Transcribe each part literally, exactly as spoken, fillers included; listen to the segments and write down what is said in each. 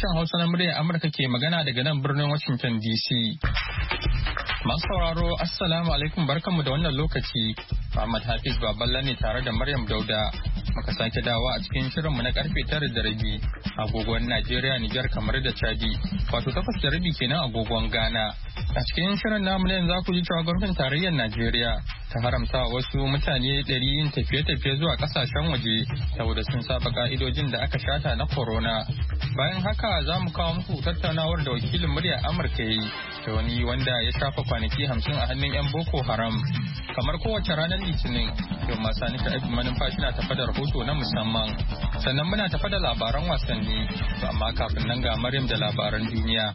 Sashen Hausa na muryar Amurka ke magana daga nan birnin Washington D C. Masu sauraro, Assalamu alaikum barkanmu da wannan lokaci. Muhammad Hafiz Baballa ne tare da Maryam Dauda. Muka sake dawa a cikin shirinmu na karfe tara da rabi agogon Najeriya, Nijar, kamar da Chadi. Wato takwas da rabi kenan agogon Ghana. A cikin shirin namu ne za ku ji cewa gwamnatin tarayyar Najeriya ta haramta wasu mutane ɗari yin tafiye-tafiye zuwa ƙasashen waje saboda sun saba ka'idojin da aka shata na corona. Bayan haka za mu kawo muku tattaunawar da wakilin murya Amurka ya yi da wani wanda ya shafa kwanaki hamsin a hannun 'yan Boko Haram. Kamar kowace ranar Litinin, yau masu nika aikin manumfashi na tafa da rahoto na musamman. Sannan muna tafa da labaran wasanni, amma kafin nan ga Maryam da labaran duniya.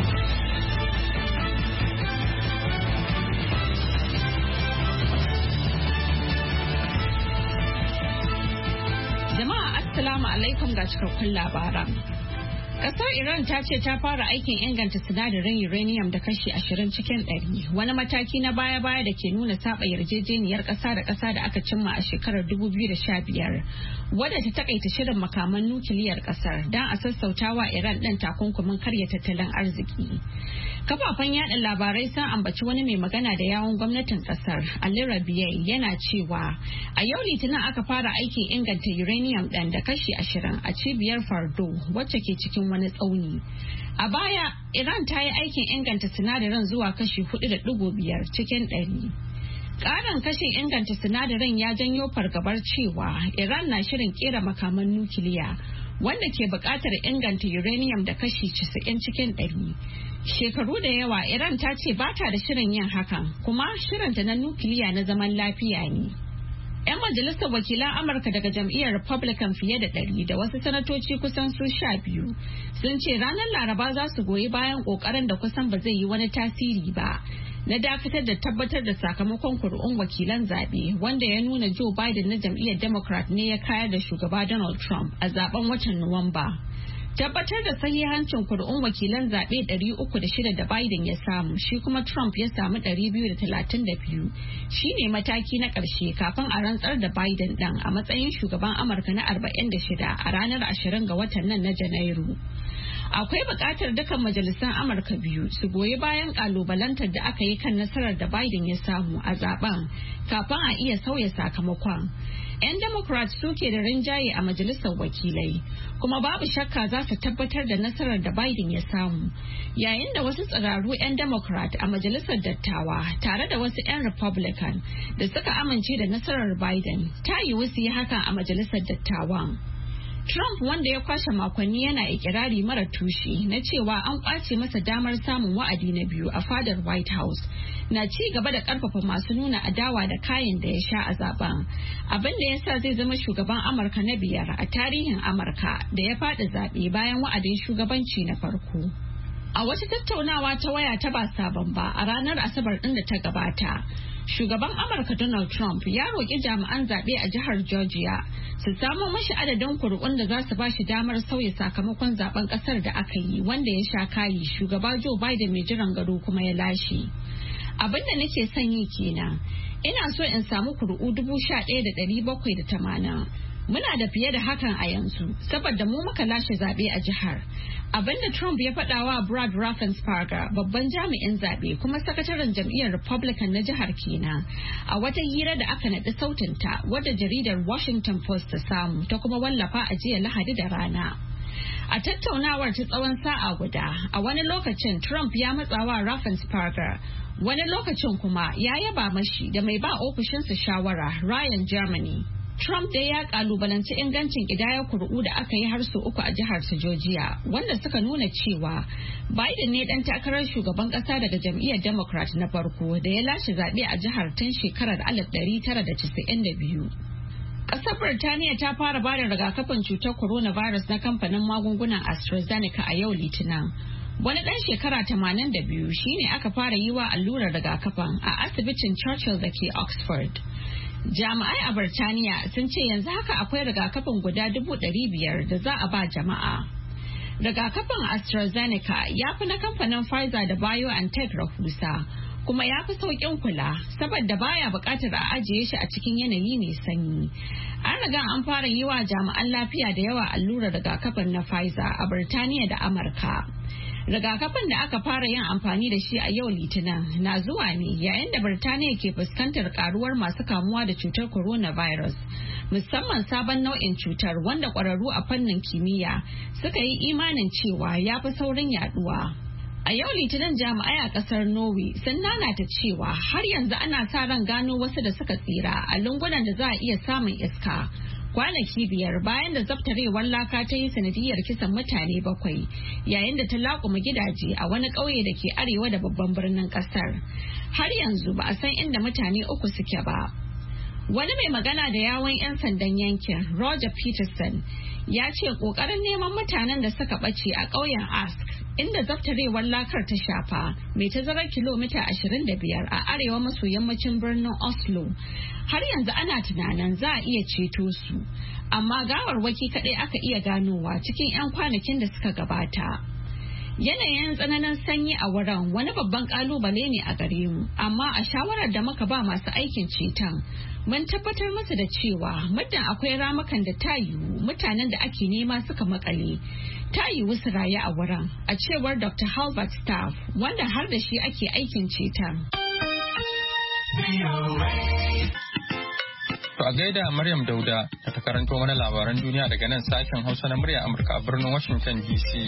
Jama'a Assalamu alaikum ga cikakkun labaran. Kasar Iran ta ce ta fara aikin inganta sinadarin uranium da kashi ashirin cikin ɗari, wani mataki na baya-baya da ke nuna saba yarjejeniyar ƙasa da ƙasa da aka cimma a shekarar dubu biyu da sha biyar, wadda ta takaita shirin makaman nukiliyar ƙasar don a sassautawa Iran ɗin takunkumin karya tattalin arziki. Kafafen yada labarai sun ambaci wani mai magana da yawun gwamnatin ƙasar, Ali Rabiei, yana cewa a yau Litinin aka fara aikin inganta uranium ɗin da kashi ashirin a cibiyar Fardo, wacce ke cikin wani tsauni. A baya, Iran ta yi aikin inganta sinadarin zuwa kashi hudu da digo biyar cikin ɗari. Ƙarin kashin inganta sinadarin ya janyo fargabar cewa Iran na shirin kera makaman nukiliya, wanda ke buƙatar inganta uranium da kashi casa'in cikin ɗari. Shekaru da yawa Iran ta ce ba ta da shirin yin hakan, kuma shirinta na nukiliya na zaman lafiya ne. 'Yan majalisar wakilan Amurka daga jam'iyyar Republican fiye da ɗari da wasu sanatoci kusan su sha biyu sun ce ranar Laraba za su goyi bayan ƙoƙarin da kusan ba zai yi wani tasiri ba na dakatar da tabbatar da sakamakon kuri'un wakilan zaɓe, wanda ya nuna Joe Biden na jam'iyyar Democrat ne ya kayar da shugaba Donald Trump a zaben watan Nuwamba. Tabbatar da sahihancin kuri'un wakilan zaɓe ɗari uku da shida da Biden ya samu, shi kuma Trump ya samu ɗari biyu da talatin da biyu, shi ne mataki na ƙarshe kafin a rantsar da Biden ɗan a matsayin shugaban Amurka na arba'in da shida a ranar ashirin ga watan nan na Janairu. Akwai buƙatar dukan majalisan Amurka biyu su goyi bayan ƙalubalantar da aka yi kan nasarar da Biden ya samu a zaben kafin a iya sauya sakamakon. 'Yan Democrat suke da rinjaye a majalisar wakilai, kuma babu shakka za su tabbatar da nasarar da Biden ya samu, yayin da wasu tsiraru 'yan Democrat a majalisar dattawa tare da wasu 'yan Republican da suka amince da nasarar Biden ta yiwu su yi hakan a majalisar dattawan. Trump, wanda ya kwashe makonni yana ikirari mara tushe na cewa an kwace masa damar samun wa'adi na biyu a fadar White House, na ci gaba da karfafa masu nuna adawa da kayan da ya sha a zaben, abin da ya sa zai zama shugaban Amurka na biyar a tarihin Amurka da ya faɗi zaɓe bayan wa'adin shugabanci na farko. A wata tattaunawa ta waya ta ba sabon ba a ranar Asabar ɗin da ta gabata, shugaban Amurka Donald Trump ya roƙi jami'an zaɓe a jihar Georgia su samo mashi adadin kuri'un da za su ba shi damar sauya sakamakon zaben ƙasar da aka yi, wanda ya sha kayi shugaba Joe Biden mai jiran gado kuma ya lashe. Abin da nake son yi kenan, ina so in samu kuri'u dubu sha ɗaya da ɗari bakwai da tamanin. Muna da fiye da hakan a yanzu, saboda mu muka lashe zaɓe a jihar. Abinda Trump ya faɗa wa Brad Raffensperger, babban jami'in zaɓe kuma sakataren jam'iyyar Republican na jihar kenan, a wata hira da aka naɗi sautinta wadda jaridar Washington Post ta samu ta kuma wallafa a jiya Lahadi da rana. A tattaunawar ta tsawon sa'a guda, a wani lokacin Trump ya matsawa Raffensperger, wani lokacin kuma ya yaba mashi da mai ba ofishinsa shawara Ryan Germany. Trump dai ya kalubalanci ingancin ƙidayar kuri'u da aka yi har sau uku a jihar Georgia, wanda suka nuna cewa Biden ne dan takarar shugaban ƙasa daga jam'iyyar Democrat na farko da ya lashe zaɓe a jihar tun shekarar alif ɗari tara da casa'in da biyu. Ƙasar Birtaniya ta fara ba da rigakafin cutar coronavirus na kamfanin magungunan AstraZeneca a yau Litinin. Wani ɗan shekara tamanin da biyu shine aka fara yi wa allurar rigakafin a asibitin Churchill da ke Oxford. Jami'ai a Birtaniya sun ce yanzu haka akwai rigakafin guda dubu ɗari biyar da za a ba jama'a. Rigakafin AstraZeneca ya fi na kamfanin Pfizer da BioNTech rahusa, kuma ya fi sauƙin kula saboda baya buƙatar a ajiye shi a cikin yanayi mai sanyi. An riga an fara yi wa jami'an lafiya da yawa allurar rigakafin na Pfizer a Birtaniya da Amurka. Rigakafin da aka fara yin amfani da shi a yau Litinin na zuwa ne yayin da Birtaniya ke fuskantar karuwar masu kamuwa da cutar coronavirus, musamman sabon nau'in cutar wanda ƙwararru a fannin kimiyya suka yi imanin cewa ya fi saurin yaduwa. A yau Litinin jami'ai a kasar Norway sun nanata cewa har yanzu ana sa ran gano wasu da suka tsira a lungunan da za a iya samun iska. Kwanaki biyar bayan da zabtarewar laka ta yi sanadiyar kisan mutane bakwai yayin da ta laƙuma gidaje a wani ƙauye da ke arewa da babban birnin ƙasar. Har yanzu ba a san inda mutane uku suke ba. Wani mai magana da yawon 'yan sandan yankin Roger Peterson ya ce ƙoƙarin neman mutanen da suka ɓace a ƙauyen Ask inda zabtarewar lakar ta shafa mai tazarar kilomita ashirin da biyar a arewa maso yammacin birnin Oslo. Har yanzu ana tunanin za a iya ceto su, amma gawarwaki kaɗai aka iya ganowa cikin 'yan kwanakin da suka gabata. Yanayin tsananin sanyi a wurin wani babban kalubale ne a gare mu, amma a shawarar da muka ba masu aikin ceton mun tabbatar musu da cewa muddin akwai ramukan da ta yiwu mutanen da ake nema suka makale ta yiwu su rayu a wurin, a cewar Doctor Halbert Staff wanda har da shi ake aikin ceton. To a gaida Maryam Dauda da ta karanto mana labaran duniya daga nan sashen Hausa na murya Amurka a birnin Washington D C.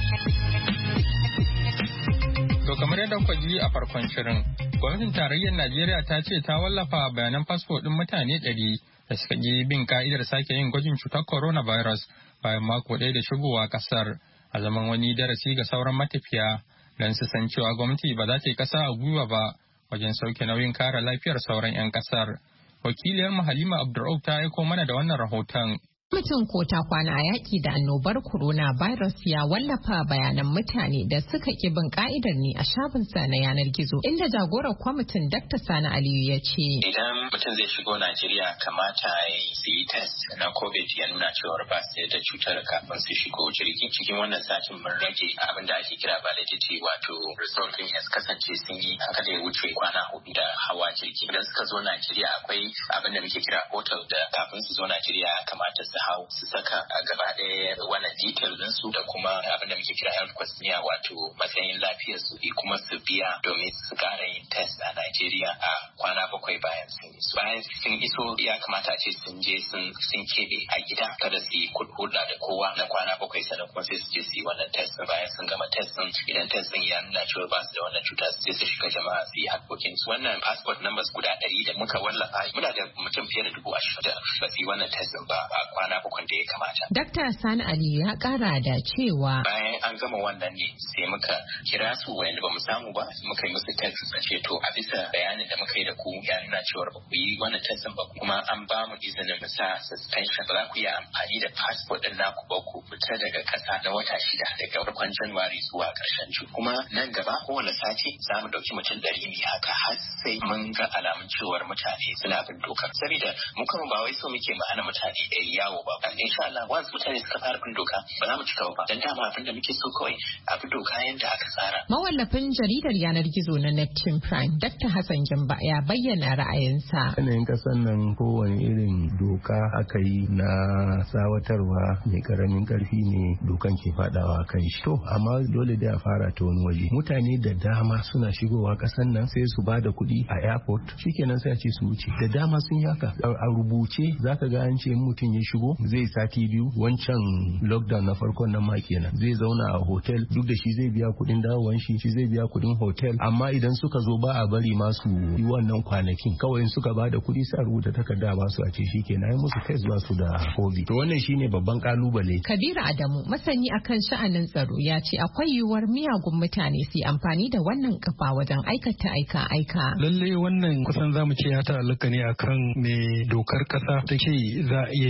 To kamar yadda kuka ji a farkon shirin, gwamnatin tarayyar Najeriya ta ce ta wallafa bayanan fasfo ɗin mutane ɗari da suka yi bin ka'idar sake yin gwajin cutar coronavirus bayan mako ɗaya da shigowa ƙasar a zaman wani darasi ga sauran matafiya don su san cewa gwamnati ba za ta yi ƙasa a gwiwa ba wajen sauke nauyin kare lafiyar sauran 'yan ƙasar. Wakiliyar Halima Abdur'auf ta aiko mana da wannan rahoton. Kwamitin kota kwana a yaƙi da annobar coronavirus ya wallafa bayanan mutane da suka ƙi bin ka'idar ne a shafinsa na yanar gizo, inda jagorar kwamitin Dakta Sani Aliyu ya ce. Idan mutum zai shigo Najeriya kamata ya yi test na COVID ya nuna cewar ba su da cutar kafin su shigo jirgi. Cikin wannan satin mun rage abin da ake kira validity, wato result din ya kasance sun yi haka da ya wuce kwana hudu da hawa jirgi. Idan suka zo Najeriya akwai abin da muke kira portal da kafin su zo Najeriya kamata su hau su saka a gaba ɗaya wannan detail din su da kuma abin da muke kira health questionnaire, wato matsayin lafiyar su, kuma su biya domin su ƙara yin test a Najeriya a kwana bakwai bayan sun iso. Bayan sun iso ya kamata a ce sun je sun sun keɓe a gida, kada su yi hulɗa da kowa na kwana bakwai, sannan kuma sai su je su yi wannan test. Bayan sun gama test din, idan test din ya nuna cewa ba su da wannan cuta sai su shiga jama'a su yi harkokin su. Wannan passport numbers guda ɗari da muka wallafa, muna da mutum fiye da dubu ashirin da ba su yi wannan test din ba a kwana bakwai da ya kamata. Dakta Sani Ali ya kara da cewa bayan an gama wannan ne sai muka kira su wanda ba mu samu ba, muka yi musu text a ce to a bisa bayanin da muka yi da ku ya nuna cewa ba ku yi wannan test ba, kuma an ba mu izinin mu sa suspension, ba za ku yi amfani da passport din naku ba ku fita daga kasa na wata shida daga farkon January zuwa ƙarshen June. Kuma nan gaba kowane sati za mu ɗauki mutum ɗari ne haka har sai mun ga alamun cewar mutane suna bin dokar, saboda mu kuma ba wai so muke ma'ana mutane da yawo ba. Insha Allah once mutane suka fara bin doka ba za mu cika ba, dan dama abin da muke so kawai a bi doka yadda aka tsara. Mawallafin jaridar yanar gizo na Neptune Prime, Dakta Hassan Jamba ya bayyana ra'ayinsa. Yanayin kasan nan kowane irin doka aka yi na tsawatarwa mai karamin karfi ne dokan ke fadawa kan shi. To amma dole da a fara ta wani waje. Mutane da dama suna shigowa kasan nan sai su bada kuɗi a airport, shikenan sai a ce su wuce. Da dama sun yi haka a rubuce, zaka ga an ce mutum ya shigo zai sati biyu, wancan lockdown na farkon nan ma kenan zai zauna a hotel, duk da shi zai biya kudin dawowan shi shi zai biya kudin hotel, amma idan suka zo ba a bari masu yi wannan kwanakin, kawai suka ba da kudi sai a rubuta takarda ba su a ce shi kenan yi musu test ba su da covid. To wannan shine babban kalubale. Kabiru Adamu, masani akan sha'anin tsaro, ya ce akwai yiwuwar miyagun mutane su amfani da wannan kafa wajen aikata aika aika. Lalle wannan kusan zamu ce ya ta'allaka ne akan me dokar kasa take za a iya yi ma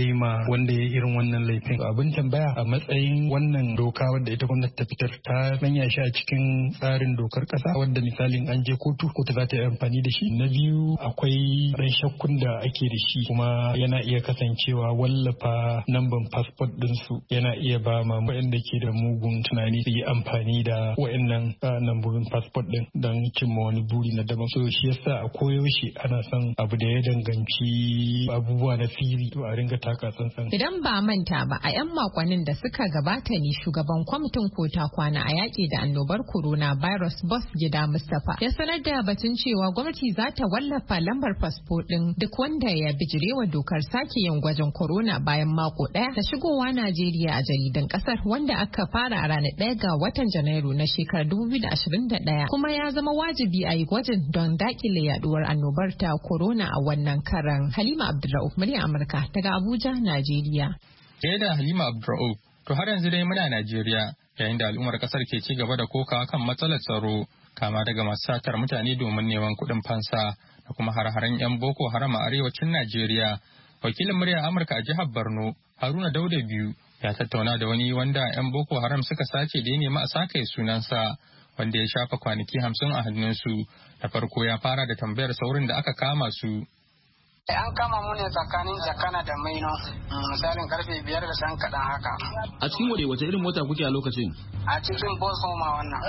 wanda ya irin wannan laifin. Abin tambaya a matsayin wannan doka wadda ita gwamnati ta fitar ta sanya shi a cikin tsarin dokar kasa wadda misalin an je kotu kotu za ta yi amfani da shi. Na biyu akwai ran shakkun da ake da shi kuma yana iya kasancewa wallafa namban passport ɗinsu yana iya ba ma waɗanda ke da mugun tunani su yi amfani da waɗannan nambobin passport ɗin don cimma wani buri na daban. So shi yasa a koyaushe ana son abu da ya danganci abubuwa na sirri to a ringa taka tsantsan. Idan ba manta ba a 'yan makonnin da suka gabata ne shugaban kwamitin kota kwana a yaƙi da annobar corona virus boss gida Mustapha ya sanar da batun cewa gwamnati za ta wallafa lambar fasfo ɗin duk wanda ya bijirewa dokar sake yin gwajin corona bayan mako ɗaya da shigowa Najeriya a jaridan ƙasar wanda aka fara a ranar ɗaya ga watan Janairu na shekarar dubu biyu da ashirin da ɗaya kuma ya zama wajibi a yi gwajin don dakile yaduwar annobar ta corona a wannan karan. Halima Abdulrauf murya Amurka daga Abuja, Najeriya. da Halima Abdulrauf, to har yanzu dai muna Najeriya yayin da al'ummar kasar ke ci gaba da kokawa kan matsalar tsaro kama daga masu satar mutane domin neman kuɗin fansa da kuma har-haren 'yan Boko Haram a arewacin Najeriya. Wakilin murya Amurka a jihar Borno, Haruna Dauda biyu, ya tattauna da wani wanda 'yan Boko Haram suka sace da ya nemi a sakaye sunansa, wanda ya shafa kwanaki hamsin a hannunsu. Da farko ya fara da tambayar saurin da aka kama su. An kama mu ne tsakanin Jakana da Maino, misalin karfe biyar da san kaɗan haka. A cikin wade wace irin mota kuke a lokacin? A cikin bus homa wannan.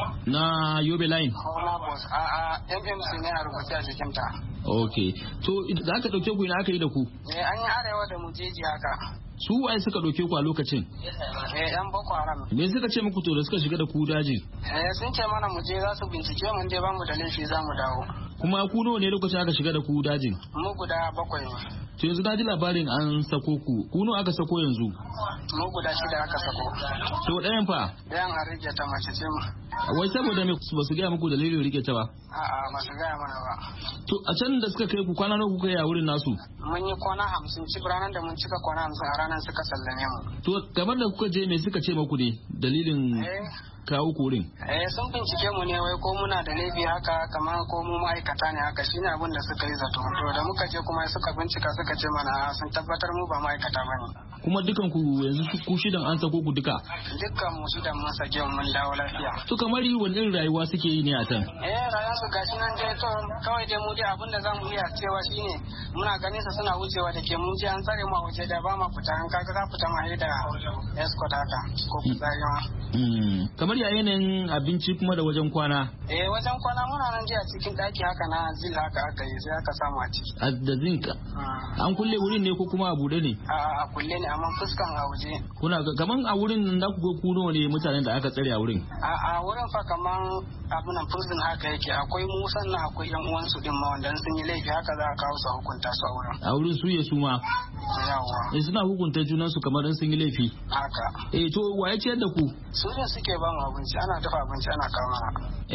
Na Yobe Line? Na bus, a a M M C ne a rubuce a jikinta. Ok, to da aka ɗauke ku ina aka yi da ku? Eh, an yi arewa da mujeji haka. Su waye suka ɗauke ku a lokacin? Eh, yan Boko Haram. Me suka ce muku to da suka shiga da ku daji? Eh, sun ce mana mu je za su bincike mun je ba mu da laifi za mu dawo. Kuma ku nawa ne lokacin aka shiga da ku dajin? Mu guda bakwai ne. To yanzu na ji labarin an sako ku. Ku nawa aka sako yanzu? Mu guda shida aka sako. To ɗayan fa? Ɗayan an rike ta mace ce mu. Wai saboda me ba su gaya muku dalilin rike ta ba? A'a, ba su gaya mana ba. To a can da suka kai ku kwana nawa kuka yi a wurin nasu? Mun yi kwana hamsin, ci ranar da mun cika kwana hamsin a ranar suka sallame mu. To kamar da kuka je me suka ce muku ne dalilin kawo korin? Eh, sun bincike mu ne wai ko muna da laifi haka kamar ko mu ma'aikata ne haka shine abin da suka yi zato. To da muka je kuma suka bincika suka ce mana sun tabbatar mu ba ma'aikata bane. Kuma dukan ku yanzu ku shidan an sako ku duka? Dukkan mu shidan mun sake mun dawo lafiya. To kamar wani irin rayuwa suke yi ne a can? Eh, rayuwar su gashi nan dai to kawai dai mu dai abin da zamu iya cewa shine muna ganin sa suna wucewa da ke mun je an tsare mu a waje da ba ma fita an kaga za fita ma da escort haka ko fitsari ma. Kamar ya yanayin abinci kuma da wajen kwana? Eh, wajen kwana muna nan je a cikin daki haka na zil haka aka yi sai aka samu a ciki. A da zinka? An kulle wurin ne ko kuma a bude ne? A a kulle ne amma fuskan a waje. Kuna kaman a wurin nan da ku ga ku nawa ne mutanen da aka tsare a wurin? A a wurin fa kaman abunan prison haka yake akwai mu sannan akwai yan uwansu din ma wanda sun yi laifi haka za a kawo su a hukunta su a wurin. A wurin su ya su ma? Yawa. Eh, suna hukunta junan su kamar sun yi laifi? Haka. Eh, to waye ciyar da ku? Su ne suke ba mu abinci ana dafa abinci ana kawo mana.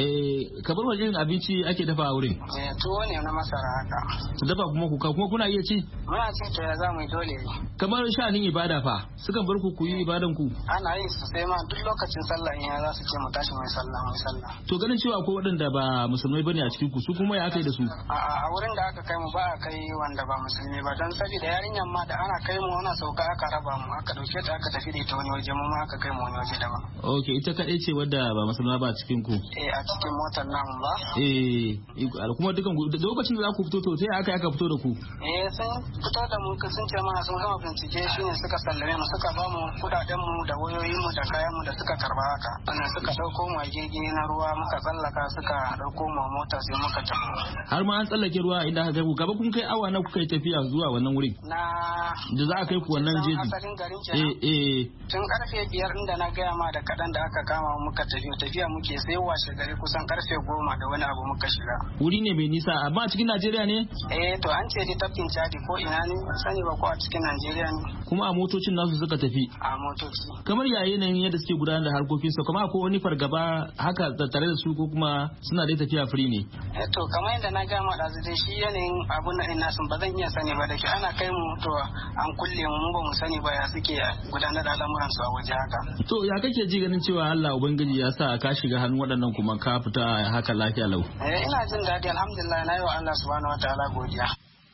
Eh, kamar wajen irin abinci ake dafa a wurin? Eh, tuwo ne na masara haka. Dafa kuma ku kuma kuna iya ci? Muna ci to ya za mu yi dole. Kamar sha'anin ibada fa sukan bar ku ku yi ibadan ku? Ana yin sosai ma duk lokacin sallah in ya za su ce mu tashi mu yi sallah mu yi sallah. To ganin cewa akwai waɗanda ba musulmai bane a cikin ku su kuma ya aka yi da su? A a wurin da aka kai mu ba a kai wanda ba musulmi ba don saboda yarinyar ma da ana kai mu ana sauka aka raba mu aka dauke ta aka tafi da ita wani waje mu ma aka kai mu wani waje daban. Okay, ita kadai ce wadda ba musulma ba a cikin ku? Eh, a cikin motar namu ba. Eh, kuma dukan ku da lokacin da za ku fito to sai aka aka fito da ku? Eh, sun fito da mu sun ce mana sun gama bincike shine suka sallame mu suka ba mu kudaden mu da wayoyin mu da kayan mu da suka karba haka. Sannan suka dauko mu a gege na ruwa muka tsallaka suka dauko mu mota sai muka tafi. Har ma an tsallake ruwa inda aka kai ku gaba kun kai awa na kuka yi tafiya zuwa wannan wurin? Na da za a kai ku wannan jeji. Asalin garin eh eh tun karfe biyar inda na gaya ma da kadan da aka kama muka tafi tafiya muke sai washe gari kusan karfe goma da wani abu muka shiga. Wuri ne mai nisa amma a cikin Najeriya ne? Eh, to an ce dai tafkin Chadi ko ina ne sani ba ko a cikin Najeriya ne. Kuma a motocin nasu suka tafi? A motoci. Kamar ya yanayin yadda suke gudanar da harkokin su kuma akwai wani fargaba haka tattare da su ko kuma suna dai tafiya free ne? Eh, to kamar yadda na gama da dai shi yanayin abun nan ina sun ba zan iya sani ba da ke ana kai mu to an kulle mu ba mu sani ba ya suke gudanar da al'amuran su a waje haka. To ya kake ji ganin cewa Allah Ubangiji ya sa ka shiga hannun waɗannan kuma ka fita haka lafiya lau? Eh, ina jin daɗi alhamdulillah na yi wa Allah subhanahu wataala godiya.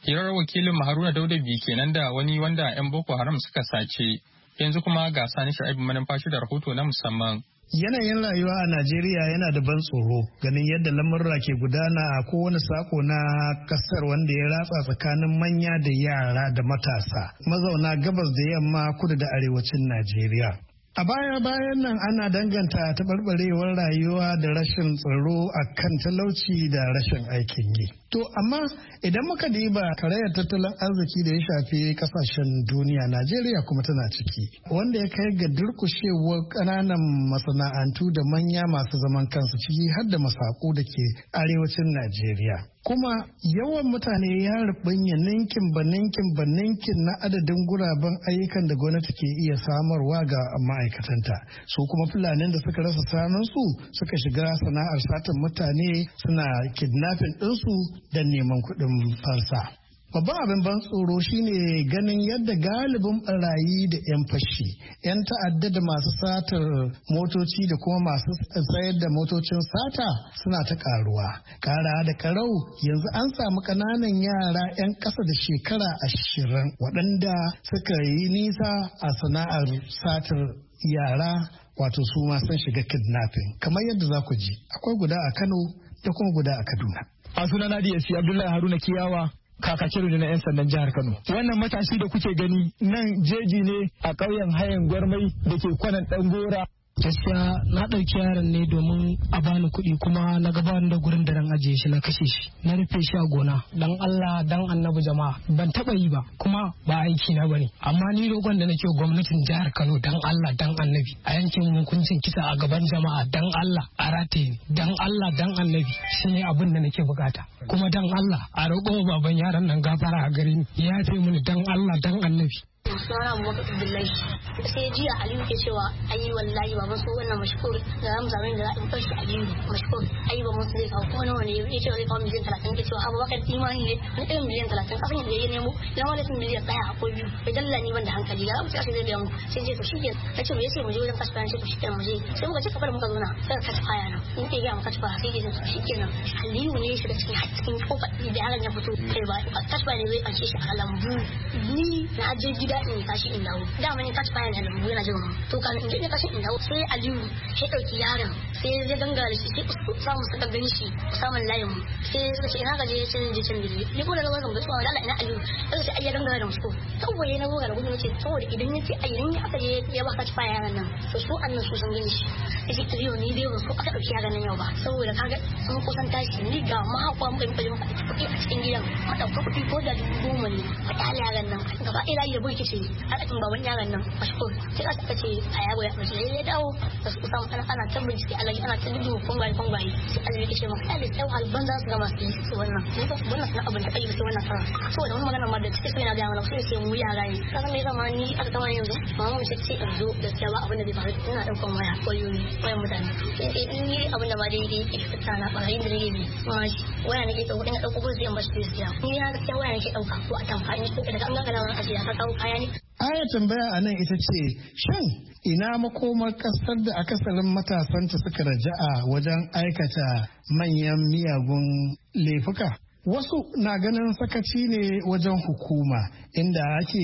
Hirar wakilin Haruna Dauda biyu kenan da wani wanda 'yan Boko Haram suka sace. Yanzu kuma ga Sani Sha'ibu manumfashi da rahoto na musamman. Yanayin rayuwa a Najeriya yana da ban tsoro ganin yadda lamurra ke gudana a kowane sako na kasar wanda ya ratsa tsakanin manya da yara da matasa mazauna gabas da yamma kudu da arewacin Najeriya. A baya-bayan nan ana danganta taɓarɓarewar rayuwa da rashin tsaro a kan talauci da rashin aikin yi. To amma idan muka diba karayar tattalin arziki da ya shafi kasashen duniya, Najeriya kuma tana ciki, wanda ya kai ga durkushewar ƙananan masana'antu da manya masu zaman kansu ciki har da masaku da ke arewacin Najeriya. Kuma yawan mutane ya rubunya ninkin ba ninkin ba ninkin na adadin guraben ayyukan da gwamnati ke iya samarwa ga ma'aikatanta. Su kuma fulanin da suka rasa sanansu suka shiga sana'ar satin mutane suna kidnapping ɗinsu don neman kuɗin fansa. Babban abin ban tsoro shine ganin yadda galibin barayi da 'yan fashi, 'yan ta'adda da masu satar motoci da kuma masu sayar da motocin sata suna ta karuwa. Kara da karau yanzu an samu ƙananan yara 'yan ƙasa da shekara ashirin waɗanda suka yi nisa a sana'ar satar yara, wato su ma sun shiga kidnapping. Kamar yadda za ku ji, akwai guda a Kano da kuma guda a Kaduna. A suna na D S C Abdullahi Haruna Kiyawa, kakakin na 'yan sandan jihar Kano. Wannan matashi da kuke gani nan jeji ne a ƙauyen Hayan Gwarmai da ke kwanan Ɗangora. Gaskiya na ɗauki yaron ne domin a bani kuɗi kuma na gabatar da gurin da ran ajiye shi na kashe shi na rufe shi a gona dan Allah dan annabi jama'a ban taɓa yi ba kuma ba aiki na bane amma ni roƙon da nake gwamnatin jihar Kano dan Allah dan annabi a yankin hukuncin kisa a gaban jama'a dan Allah a rataye dan Allah dan annabi shine abin da nake bukata kuma dan Allah a roƙo baban yaron nan gafara a gare ni ya yafe mini dan Allah dan annabi. Sunana Abubakar Abdullahi sai jiya Aliyu ke cewa ayi wallahi baban su wannan mashkur da zamu zabe da zamu fashi Aliyu mashkur ayi ba mun sai kawo kuma nawa ne ya ce zai kawo miliyan talatin ke cewa Abubakar imani ne na irin miliyan talatin kafin da ya nemo ya wani sun miliyan daya ko biyu bai dalla ni ban da hankali ga mu sai zai biya mu sai je to shike tace me yace mu je wajen kasuwa sai to shike mu je sai muka ce kafar muka zo na sai ka tafi yana in ke ga mu kasuwa sai ke to shikenan Aliyu ne ya shiga cikin cikin kofar da yaron ya fito kai ba kasuwa ne zai kace shi a lambu ni na je gida in kashi in dawo dama ne kashi bayan da mu yana jin to kan in je kashi in dawo sai Aliyu sai dauki yaron sai ya ganga da shi sai samu saka gani shi samun layin mu sai suka ce ina ga je sai je can bili ni ko da ga ban zuwa Allah ina Aliyu sai sai ayya ganga da mu kawai na goga da gudu nace saboda idan yace ayyan ya aka je ya ba kashi bayan yaron nan to su annan su san gani shi sai Aliyu ni dai ba ko aka dauki yaron nan yau ba saboda kaga sun kusan tashi ni ga mahakwa muka yi muka kuɗi a cikin gidan ka dauka kuɗi ko da goma ne ka kyale yaron nan gaba ɗaya ya burki ce a cikin baban yaron nan mashkur sai aka ce a yaro ya mace ya dawo da su samu ana ana ta bincike Allah ana ta dubu kongwaye kongwaye sai Allah ya ce maka Allah sai hal banza su ga masu su wannan wannan sana abin da kai sai wannan sana saboda wani magana ma da cikin sai na ga mana sai sai mu yara ne kaga me zama ni aka kama yanzu mama mu ce in zo gaskiya ba abin da bai faru ina daukan waya ko yoyi wayan mutane sai in ni abin da ba daidai yake fita na barayin da nake bi kuma waya nake dauko ina dauko ko sai in bashi gaskiya ni na gaskiya waya nake dauka ko a tamfani ko daga an ga kana a jiya ka kawo kaya ne. Aya tambaya a nan ita ce, shin ina makomar kasar da akasarin matasanta suka raja'a wajen aikata manyan miyagun laifuka? Wasu na ganin sakaci ne wajen hukuma inda ake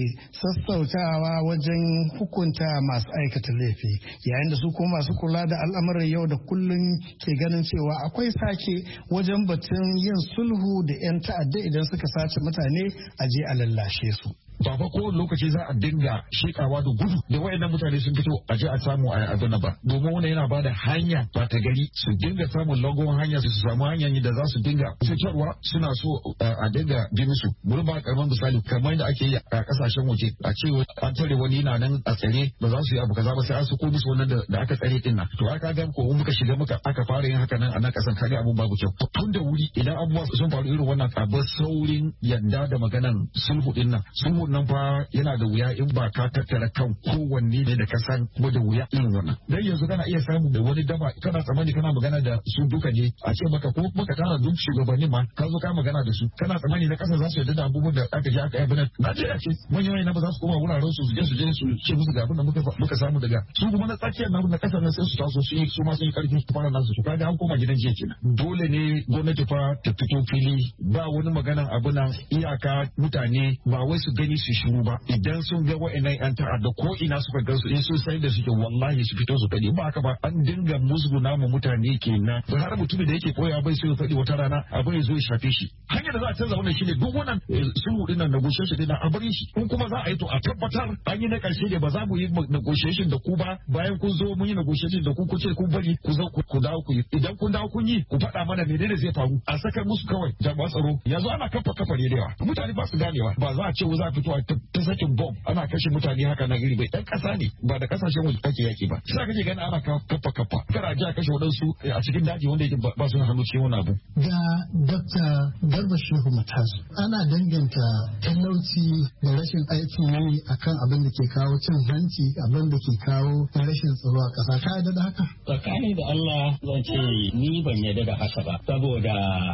sassautawa wajen hukunta masu aikata laifi yayin da su kuma masu kula da al'amuran yau da kullum ke ganin cewa akwai sake wajen batun yin sulhu da 'yan ta'adda idan suka sace mutane a je a lallashe su. ba fa kowane lokaci za a dinga shekawa da gudu da wayannan mutane sun fito a je a samu a abin ba domin wannan yana bada hanya ba ta gari su dinga samun lagon hanya su samu hanyar da za su dinga fitarwa suna so a dinga bi musu bari ba karaman misali kamar da ake yi a kasashen waje a ce an tare wani yana nan a tsare ba za su yi abu kaza ba sai an sako musu wannan da aka tsare din nan to aka ga ko muka shiga muka aka fara yin haka nan a nan kasan kage abun babu kyau tun da wuri idan abubuwa sun faru irin wannan abu saurin yadda da maganan sulhu din nan sulhu abun nan fa yana da wuya in ba ka tattara kan kowanne ne da ka san kuma da wuya irin wannan. Dan yanzu kana iya samu da wani daba kana tsammani kana magana da su duka ne a ce maka ko kuma ka tara duk shugabanni ma ka zo ka magana da su kana tsammani na kasa za su yarda da abubuwan da aka ji aka yi bana Najeriya ce manyan na ba za su koma wuraren su su je su je su ce musu ga abin da muka muka samu daga su kuma na tsakiyar namu na kasar nan sai su taso su yi su ma sun yi karfi su fara nasu su kaga an koma gidan jiya kenan. Dole ne gwamnati fa ta fito fili ba wani maganan abu nan iyaka mutane ba wai su gani su shiru ba idan sun ga wa'annan yan ta'adda ko ina suka gansu in sun sai da suke wallahi su fito su faɗi ba haka ba an dinga musguna mu mutane kenan ba har mutumin da yake koya bai so ya faɗi wata rana abin ya zo ya shafe shi hanyar da za a canza wannan shine duk wannan sulhu din nan negotiation din a bari shi in kuma za a yi to a tabbatar an yi na karshe da ba za mu yi negotiation da ku ba bayan kun zo mun yi negotiation da ku ku ce kun bari ku zo ku dawo ku yi idan kun dawo kun yi ku faɗa mana menene zai faru a saka musu kawai jami'an tsaro yanzu ana kafa kafa ne da yawa mutane ba su ganewa ba za a ce za a fito ta sakin bomb ana kashe mutane haka na iri bai ɗan ƙasa ne ba da ƙasashen waje ake yaki ba sai kake gani ana kafa kafa kar a ji a kashe waɗansu a cikin daji wanda yake ba su hannu cikin wani abu. Ga Dokta Garba Shehu Matazu ana danganta talauci da rashin aikin yi akan abin da ke kawo cin hanci abin da ke kawo rashin tsaro a ƙasa ka yarda da haka? Tsakani da Allah zan ce ni ban yarda da haka ba saboda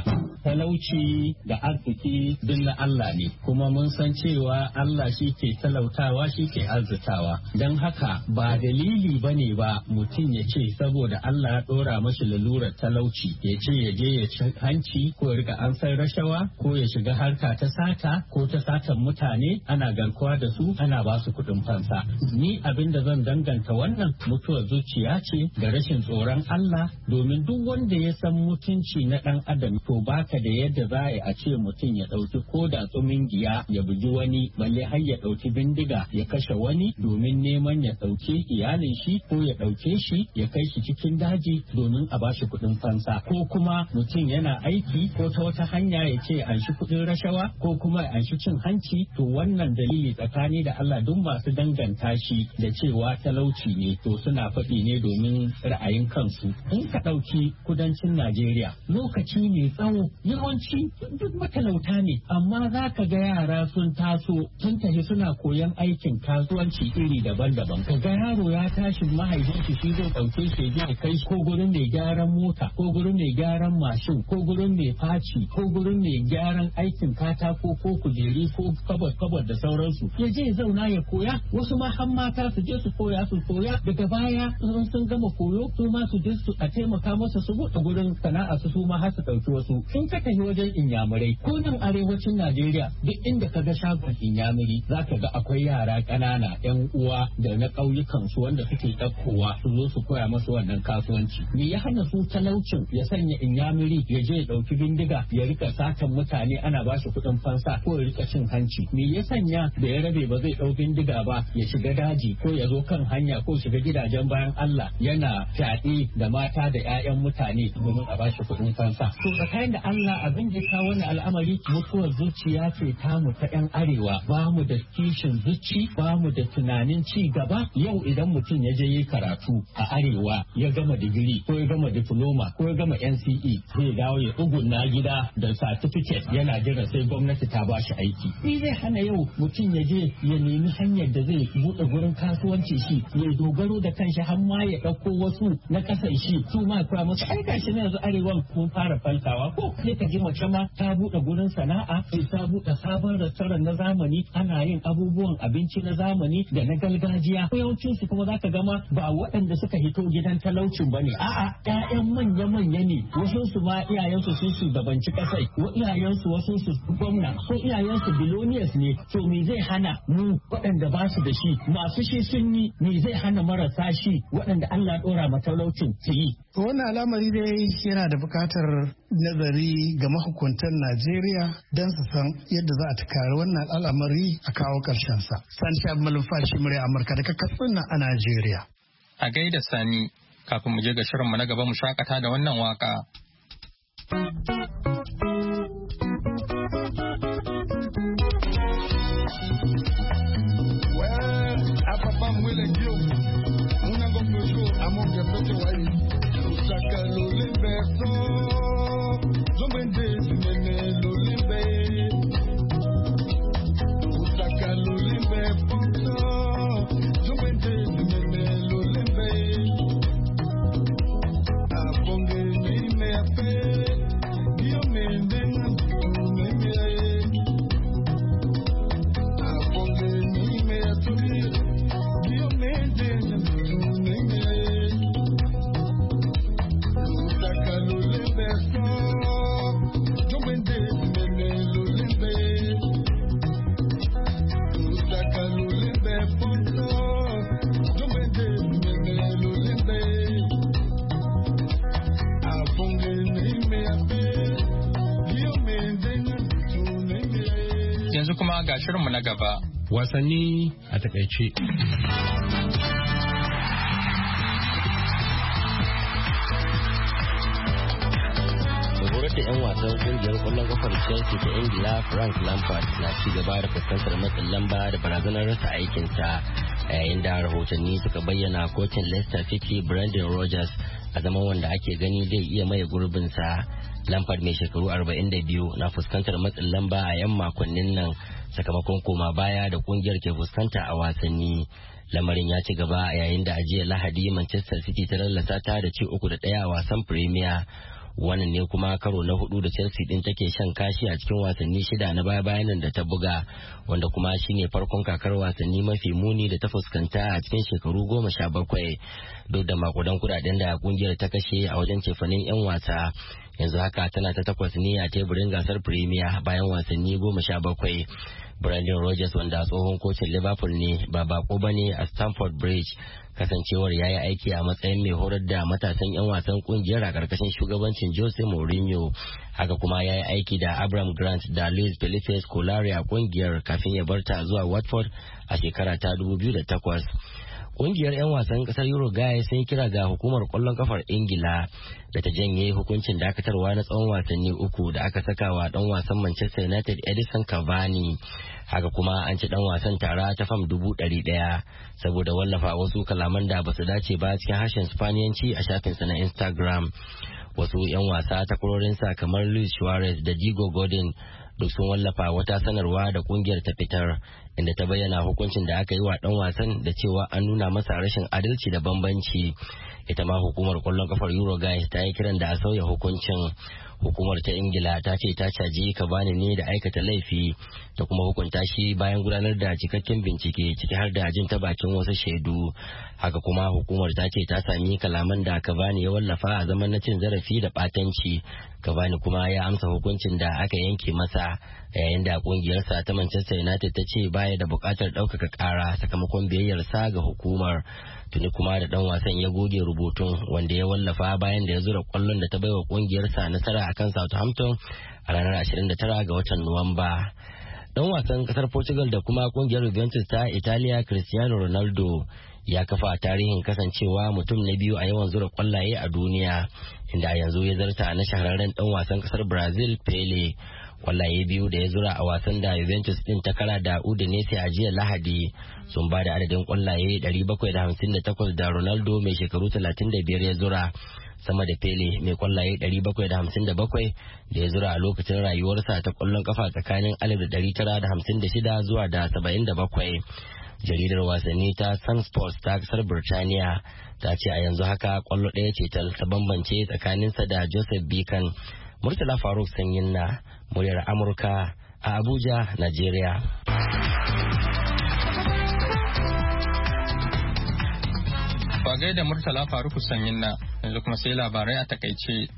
talauci da arziki duk na Allah ne kuma mun san cewa Allah shi ke talautawa shi ke arzikawa don haka ba dalili ba ne ba mutum ya ce saboda Allah ya ɗora mashi lalurar talauci ya ce ya je ya ci hanci ko ya riga an san rashawa ko ya shiga harka ta sata ko ta satan mutane ana garkuwa da su ana ba su kuɗin fansa ni abin da zan danganta wannan mutuwar zuciya ce da rashin tsoron Allah domin duk wanda ya san mutunci na ɗan adam to baka da yadda za a ce mutum ya ɗauki ko da tsumin giya ya bugi wani balle har ya ɗauki bindiga ya kashe wani domin neman ya ɗauke iyalin shi ko ya ɗauke shi ya kai shi cikin daji domin a bashi kuɗin fansa ko kuma mutum yana aiki ko ta wata hanya ya ce an shi kuɗin rashawa ko kuma an shi cin hanci to wannan dalili tsakani da Allah duk masu danganta shi da cewa talauci ne to suna faɗi ne domin ra'ayin kansu in ka ɗauki kudancin Najeriya lokaci mai tsawo yawanci duk matalauta ne amma za ka ga yara sun taso sun tafi suna koyan aikin kasuwanci iri daban-daban ka ga yaro ya tashi mahaifinki shi zai ɗauke shi ya kai ko gurin mai gyaran mota ko gurin mai gyaran mashin ko gurin mai faci ko gurin mai gyaran aikin katako ko kujeri ko kabad-kabad da sauransu ya je zauna ya koya wasu ma har mata su je su koya su koya daga baya in sun gama koyo su ma su je su a taimaka masa su buɗe gurin sana'a su su ma har su ɗauki wasu sun ka tafi wajen inyamurai ko nan arewacin Najeriya duk inda ka ga shagon inyamuri za ka ga akwai yara ƙanana yan uwa da na ƙauyukan su wanda suke ɗaukowa su zo su koya masu wannan kasuwanci me ya hana su talaucin ya sanya inyamuri ya je ya ɗauki bindiga ya rika satan mutane ana ba shi kuɗin fansa ko ya rika cin hanci me ya sanya da ya rabe ba zai ɗau bindiga ba ya shiga daji ko ya zo kan hanya ko shiga gidajen bayan Allah yana fyaɗe da mata da 'ya'yan mutane domin a ba shi kuɗin fansa to tsakanin da Allah abin da ya kawo wani al'amari mutuwar zuciya ce tamu ta 'yan arewa ba mu da kishin zuci ba mu da tunanin ci gaba yau idan mutum ya je yi karatu a arewa ya gama digiri ko ya gama diploma ko ya gama N C E zai dawo ya tsugunna gida da certificate yana jira sai gwamnati ta ba shi aiki ni zai hana yau mutum ya je ya nemi hanyar da zai buɗe gurin kasuwanci shi ya dogaro da kanshi har ma ya ɗauko wasu na ƙasan shi su ma kuwa masu aika shi na yanzu arewan kun fara falkawa ko sai ka ji mace ma ta buɗe gurin sana'a sai ta buɗe sabon restaurant na zamani ana yin abubuwan abinci na zamani da na gargajiya yawancin su kuma zaka gama ba waɗanda suka hito gidan talaucin bane a'a ƴaƴan manya-manya ne wasu su ma iyayensu sun shugabanci ƙasai wa iyayensu wasu su gwamna ko iyayensu billionaires ne to me zai hana mu waɗanda ba su da shi masu shi sun yi me zai hana marasa shi waɗanda Allah ɗora ma talaucin su yi. Wannan al'amari dai yana da buƙatar nazari ga mahukuntan Najeriya don su san yadda za a tukari wannan al'amari a kawo ƙarshensa. Sani Shabi Malumfashi murya Amurka daga Katsina a Najeriya. A gaida Sani, kafin mu je ga shirinmu na gaba mu shakata da wannan waka. Usaka lo yanzu kuma ga shirinmu na gaba. Wasanni a takaice. da 'yan wasan kungiyar kwallon kafar Chelsea ta Ingila Frank Lampard na ci gaba da fuskantar matsin lamba da barazanar rasa aikinsa yayin da rahotanni suka bayyana kocin Leicester City Brendan Rodgers a zaman wanda ake gani zai iya maye gurbinsa. Lampard mai shekaru arba'in da biyu na fuskantar matsin lamba a 'yan makonnin nan sakamakon koma baya da kungiyar ke fuskanta a wasanni. Lamarin ya ci gaba yayin da a jiya Lahadi Manchester City ta lallasa ta da ci uku da ɗaya a wasan Premier. Wannan ne kuma karo na hudu da Chelsea din take shan kashi a cikin wasanni shida na baya-bayan da ta buga, wanda kuma shine farkon kakar wasanni mafi muni da ta fuskanta a cikin shekaru goma sha bakwai. Duk da makudan kudaden da kungiyar ta kashe a wajen cefanen 'yan wasa, yanzu haka tana ta takwas ne a teburin gasar Premier bayan wasanni goma sha bakwai. Brendan Rodgers, wanda tsohon kocin Liverpool ne, ba bako bane a Stamford Bridge, kasancewar ya yi aiki a matsayin mai horar da matasan 'yan wasan kungiyar a karkashin shugabancin Jose Mourinho. Haka kuma ya yi aiki da Abraham Grant da Luis Felipe Scolari a kungiyar kafin ya barta zuwa Watford a shekara ta dubu biyu da takwas. Kungiyar 'yan wasan kasar Uruguay sun kira ga hukumar kwallon kafar Ingila da ta janye hukuncin dakatarwa na tsawon wasanni uku da aka saka wa dan wasan Manchester United Edison Cavani. Haka kuma an ci dan wasan tara ta fam dubu ɗari ɗaya saboda wallafa wasu kalaman da ba su dace ba cikin harshen Spaniyanci a shafinsa na Instagram. Wasu 'yan wasa takwarorinsa kamar Luis Suarez da Diego Godin duk sun wallafa wata sanarwa da kungiyar ta fitar, inda ta bayyana hukuncin da aka yi wa dan wasan da cewa an nuna masa rashin adalci da bambanci. Ita ma hukumar kwallon kafar Uruguay ta yi kiran da a sauya hukuncin. Hukumar ta Ingila ta ce ta caji Cavani ne da aikata laifi da kuma hukunta shi bayan gudanar da cikakken bincike, ciki har da jin ta bakin wasu shaidu. Haka kuma hukumar ta ce ta sami kalaman da Cavani ya wallafa a zaman na cin zarafi da batanci. Cavani kuma ya amsa hukuncin da aka yanke masa, yayin da kungiyarsa ta Manchester United ta ce baya da bukatar ɗaukaka ƙara sakamakon biyayyarsa ga hukumar. Tuni kuma da dan wasan ya goge rubutun wanda ya wallafa bayan da ya zura kwallon da ta baiwa kungiyarsa nasara akan Southampton a ranar ashirin da tara ga watan Nuwamba. Dan wasan kasar Portugal da kuma kungiyar Juventus ta Italiya Cristiano Ronaldo ya kafa tarihin kasancewa mutum na biyu a yawan zura kwallaye a duniya, inda yanzu ya zarta na shahararren dan wasan kasar Brazil Pele. Kwallaye biyu da ya zura a wasan da Juventus din ta kara da Udinese a jiya Lahadi sun ba da adadin kwallaye ɗari bakwai da hamsin da takwas da Ronaldo mai shekaru talatin da biyar ya zura, sama da Pele mai kwallaye ɗari bakwai da hamsin da bakwai da ya zura a lokacin rayuwarsa ta kwallon kafa tsakanin alif da ɗari tara da hamsin da shida zuwa da saba'in da bakwai. Jaridar wasanni ta Sun Sports ta kasar Birtaniya ta ce a yanzu haka kwallo ɗaya ce ta bambance tsakaninsa da Joseph Bican. Murtala Faruk Sanyin na muryar Amurka a Abuja, Najeriya. Bagai da Murtala Faruk Sanyin na yanzu kuma sai labarai a takaice.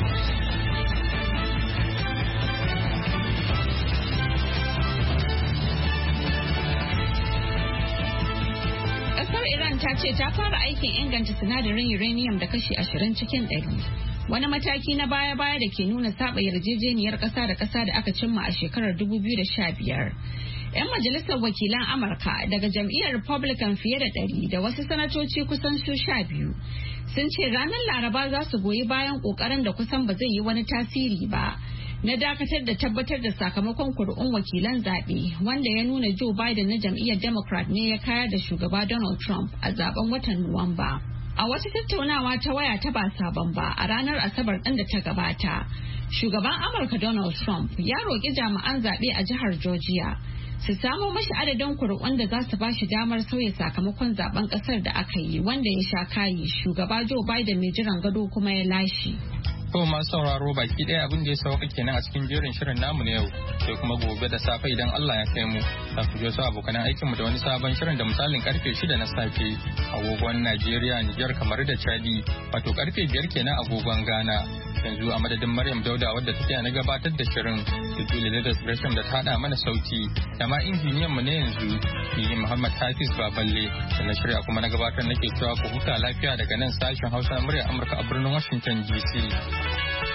Iran ta ce ta fara aikin inganta sinadarin uranium da kashi ashirin cikin ɗari. Wani mataki na baya-baya da ke nuna saba yarjejeniyar ƙasa da ƙasa da aka cimma a shekarar dubu biyu da sha biyar. 'Yan majalisar wakilan Amurka daga jam'iyyar Republican fiye da ɗari da wasu sanatoci kusan su sha biyu sun ce ranar Laraba za su goyi bayan ƙoƙarin da kusan ba zai yi wani tasiri ba na dakatar da tabbatar da sakamakon kuri'un wakilan zaɓe wanda ya nuna Joe Biden na jam'iyyar Democrat ne ya kayar da shugaba Donald Trump a zaben watan Nuwamba. A wata tattaunawa ta waya ta ba sabon ba a ranar Asabar ɗin da ta gabata, shugaban Amurka Donald Trump ya roƙi jami'an zaɓe a jihar Georgia su samo mashi adadin kuri'un da za su ba shi damar sauya sakamakon zaben ƙasar da aka yi wanda ya sha kayi shugaba Joe Biden mai jiran gado kuma ya lashe. To masu sauraro baki ɗaya abin da ya sauka kenan a cikin jerin shirin namu na yau, sai kuma gobe da safe idan Allah ya kai mu za ku je su abokanan aikinmu da wani sabon shirin da misalin karfe shida na safe agogon Najeriya, Nijar, kamar da Chadi, wato karfe biyar kenan agogon Ghana. Yanzu a madadin Maryam Dauda wadda take na gabatar da shirin da Julie da Gresham da ta hada mana sauti da ma injiniyan mu ne yanzu ni Muhammad Hafiz Baballe da na shirya kuma na gabatar nake cewa ku huta lafiya daga nan sashen Hausa na muryar Amurka a birnin Washington D C.